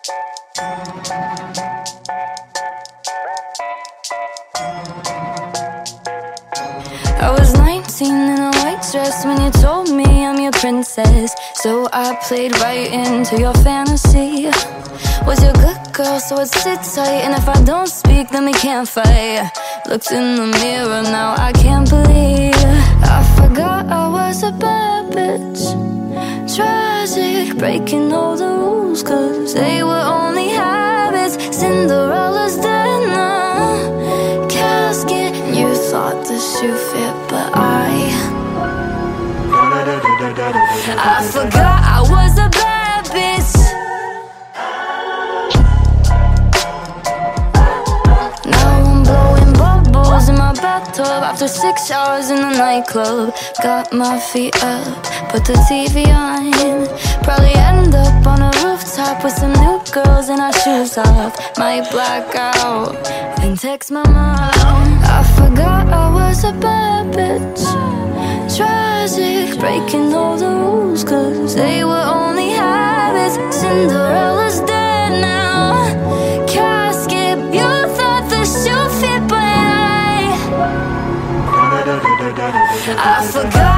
I was 19 in a white dress when you told me I'm your princess. So I played right into your fantasy. Was your good girl, so I'd sit tight. And if I don't speak, then we can't fight. Looked in the mirror, now I can't believe I forgot I was a bad bitch. Tragic, breaking all the rules, cause they were only habits. Cinderella's dead now, casket. You thought the shoe fit, but I forgot I was a bad bitch. Now I'm blowing bubbles in my bathtub after 6 hours in the nightclub. Got my feet up, put the TV on. Probably end up on a rooftop with some new girls and our shoes off. Might black out and text my mom. I forgot I was a bad bitch. Tragic, breaking all the rules, cause they were only habits. Cinderella's dead now, casket. You thought the shoe fit, but I forgot